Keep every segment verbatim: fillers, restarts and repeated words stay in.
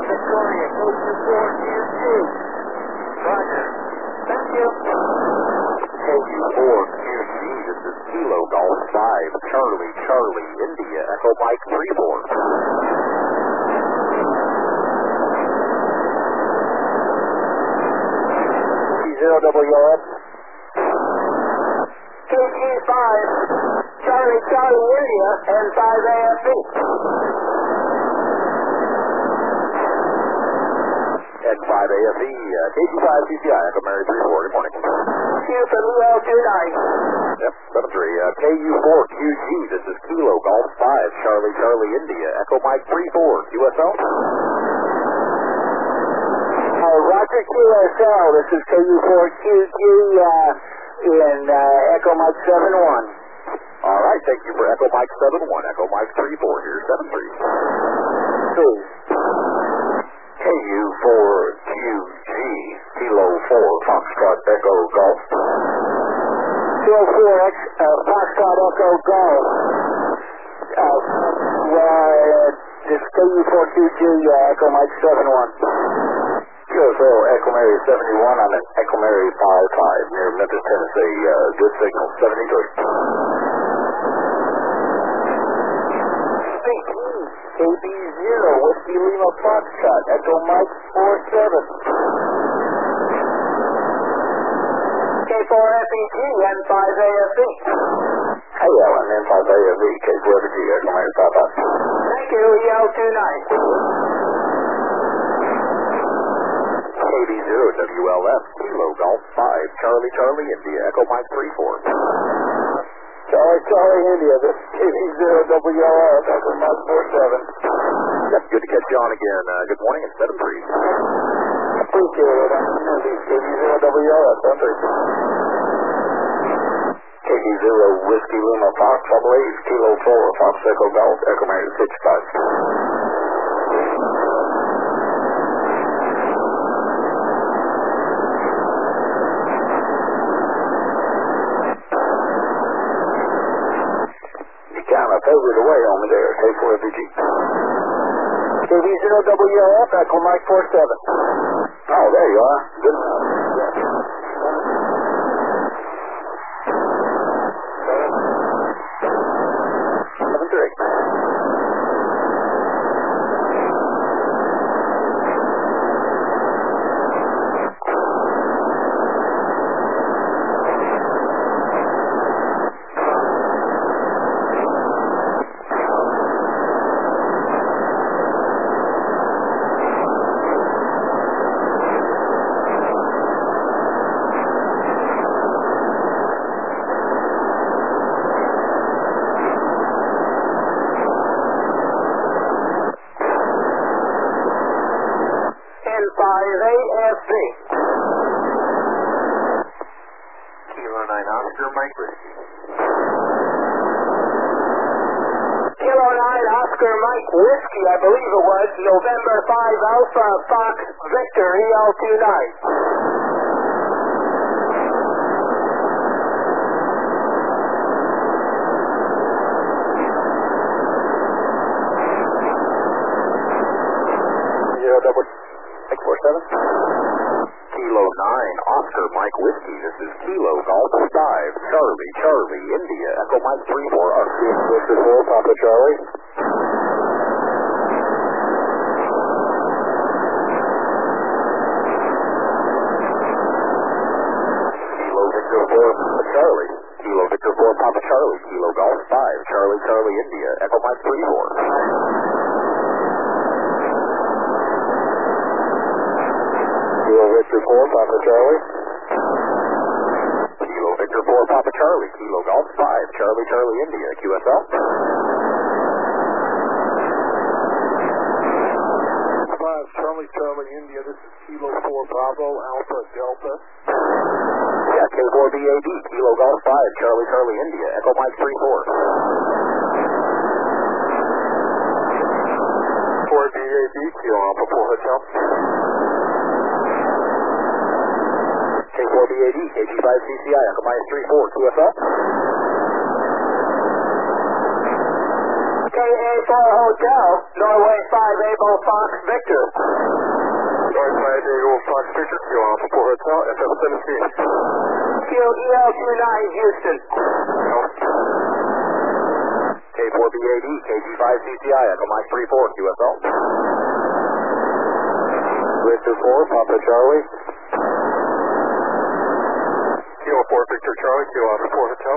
Victoria, K Q four Q G. Roger. Thank you. K Q four Q G, this is Kilo Golf five, Charlie, Charlie, India, Echo Mike three four. zero W F. K G five, Charlie, Charlie, India, N five A F B. N five A F E, uh, K G five C C I, Echo Mary three four, good morning. Q from E L two nine. Yep, seven three, uh, K U four Q G, this is Kilo Golf five, Charlie, Charlie, India, Echo Mike three four, Q S L. Uh, Roger, Q S L, this is K U four Q G uh, in uh, Echo Mike seven one. All right, thank you for Echo Mike seven one, Echo Mike three four, here's seven three. Please. K U four Q G, Kilo four, Foxtrot Echo Golf. Kilo four X, uh, Foxtrot Echo Golf. Uh, well, this K U four Q G, uh, Echo Mike seven one. Q S L, Echo Mary seventy-one, I'm at Echo Mary five five, near Memphis, Tennessee, uh, good signal, seventy-three. K B zero, Whiskey Lima Foxtrot, Echo Mike four seven. K four F E G, N five A F B. Hey, Alan, N five A F E, K four F E G, Echo Mary five five. Thank you, E L two nine. K B zero W L F, Kilo Golf five, Charlie, Charlie, India, Echo Mike three four. Charlie, Charlie, India, this is K B zero W L F, Echo Mike four seven. Yep, good to catch you on again. Uh, good morning, it's seven three. Appreciate it. I'm K B zero W L F, seven three. K B zero Whiskey Lima Fox, Trouble eight, Kilo four, Fox Echo Golf, Echo Mary six five. Kind of favored away on me there, K four F E G. K B zero W L F, Echo Mike four seven. Oh, there you are. Good. seven three. N five A F B. Kilo nine Oscar Mike Whiskey. Kilo nine Oscar Mike Whiskey, I believe it was, November five Alpha Fox Victor E L two nine. Zero double Mike four seven. Kilo nine Oscar Mike Whiskey. This is Kilo Golf five, Charlie, Charlie, India, Echo Mike three four, Oscar Victor four, Papa Charlie. Kilo Victor four, Papa Charlie. Kilo Victor four, Papa Charlie. Kilo Golf five, Charlie, Charlie, India, Echo Mike three four. Kilo Victor four, Papa Charlie. Kilo Victor four, Papa Charlie. Kilo Golf five, Charlie, Charlie, India, Q S L. five, Charlie, Charlie, India, this is Kilo four, Bravo, Alpha, Delta. Yeah, K four B A D, Kilo Golf five, Charlie, Charlie, India, Echo Mike three four. four B A D, Kilo Alpha four Hotel. K four B A D, K G five C C I, Echo Mike three four, Q S L. K K A four Hotel, Norway five Able Fox Victor. Norway five Able Fox Victor, Kilo Alpha four Hotel, F F seventeen. Kilo E L two nine Houston. K four B A D, K G five C C I, Echo Mike three four, Q F L. Victor four, Papa Charlie. Kilo four Victor Charlie, Kilo Alpha four Hotel.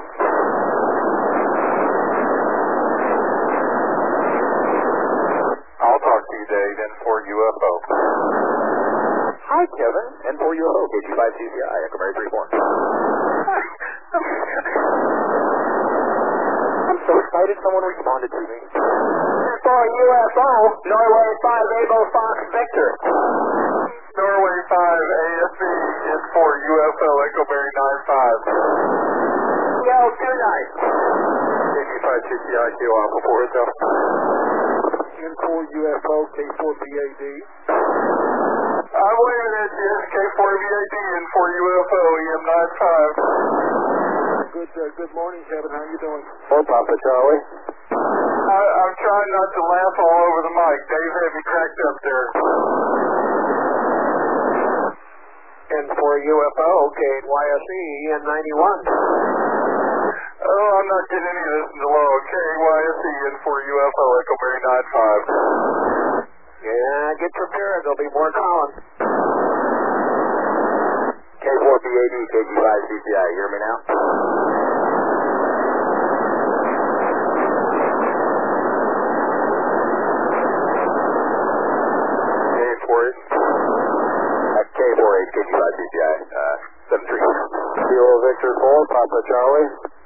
I'll talk to you, Dave, N four U F O. Hi, Kevin, N four U F O, K G five C C I, Echo Mary three four. Hi. I'm so excited someone responded to me. N four U F O, Norway five Able Fox Victor. Norway five A S B, N four U F O, Echo Mary nine five. E L two nine. K G five C C I, Kilo Alpha four Hotel. N four U F O, K four B A D. I'm waving at you, K four B A D, N four U F O, E M nine five. Good, uh, good morning, Kevin. How you doing? Oh, Papa Charlie. I, I'm trying not to laugh all over the mic. Dave had me cracked up there. N four U F O, K Y S E, E N ninety-one. Oh, I'm not getting any of this in the low. K Y S E, N four U F O, Echo Mary nine five. Yeah, get prepared. There'll be more calling. K four B A D, K G five C C I, you hear me now? K four H. Uh, K four H, K G five C C I, uh, seven three. Kilo Victor four, Papa Charlie.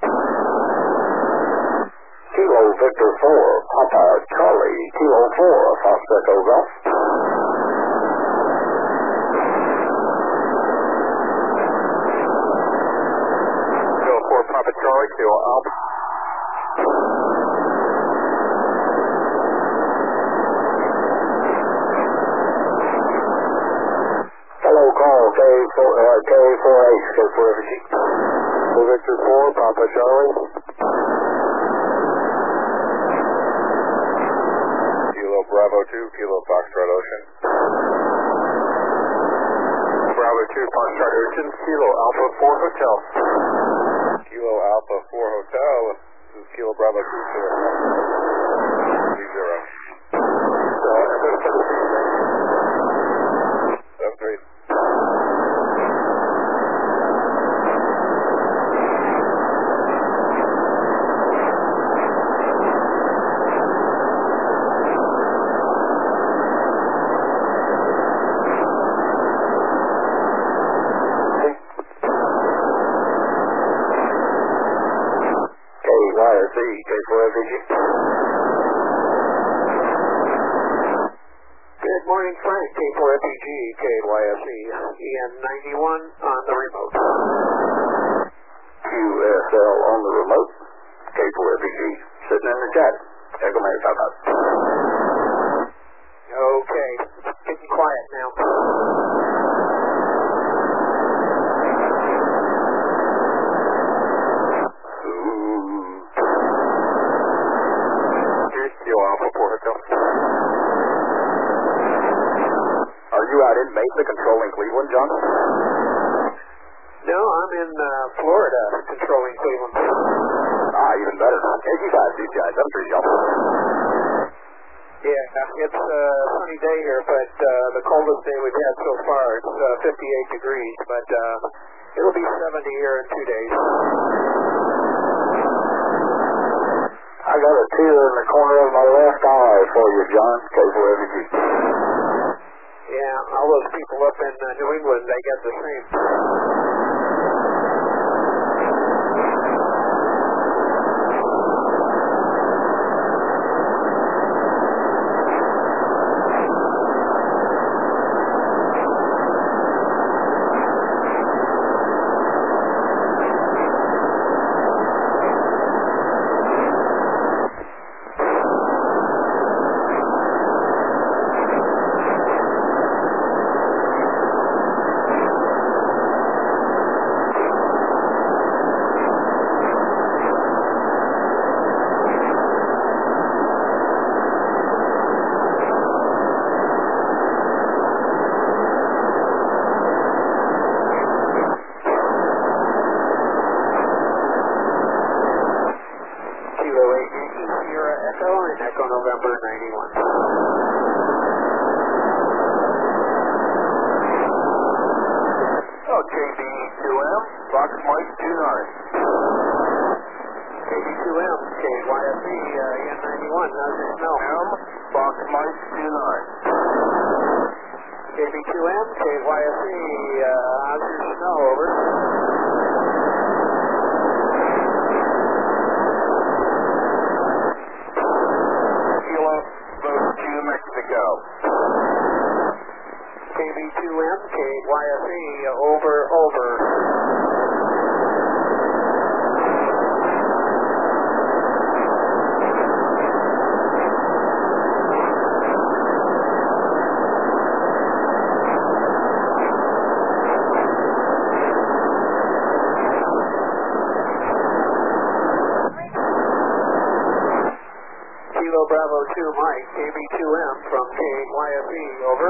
Kilo Victor four, Papa Charlie. Kilo four, Fox Echo Golf. Kilo four, Papa Charlie, Kilo Alpha. Hello, call K four, uh, K four H, K four F G. Kilo Victor four, Papa Charlie. Kilo Bravo two, Kilo Foxtrot Ocean. Bravo two, Foxtrot Ocean, Kilo Alpha four Hotel. Kilo Alpha four Hotel, this is Kilo Bravo two, Kilo three zero. That's great. K four F G. Good morning, Frank. K four F G, K Y S E, E N ninety-one on the remote. Q S L on the remote. K four F G sitting in the chat. Echo Mary five five. Okay, getting quiet now. Kilo Alpha four Hotel. Are you out in Mesa controlling Cleveland, John? No, I'm in uh, Florida controlling Cleveland. Ah, even better. K G five C C I, seven three Delta. Yeah, it's a sunny day here, but uh, the coldest day we've had so far. It's uh, fifty-eight degrees, but uh, it'll be seventy here in two days. I got a tear in the corner of my left eye for you, John. K four F G. Yeah, all those people up in uh, New England, they get the same. N ninety-one. Oh, K B two M, Fox Mike two nine. K B two M, K Y S E, uh, E N ninety-one, how's your snow? M, Fox Mike two nine. K B two M, K Y S E, uh, how's your snow, over? Kilo, Boat two, Mexico. K B two M, K Y S E, over, over. Kilo Bravo two Mike, K B two M from K Y S E, over.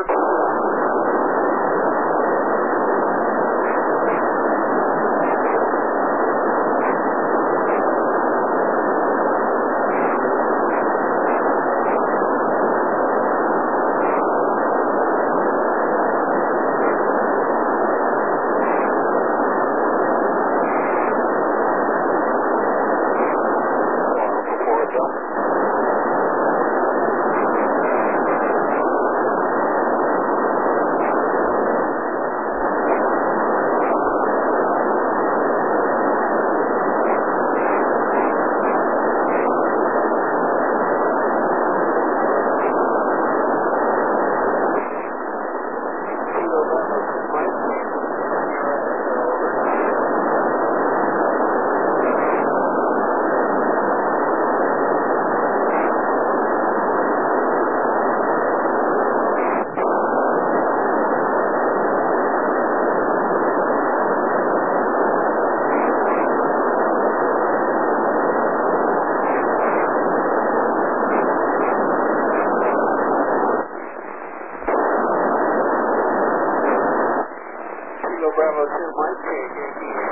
Bravo two Mike, K B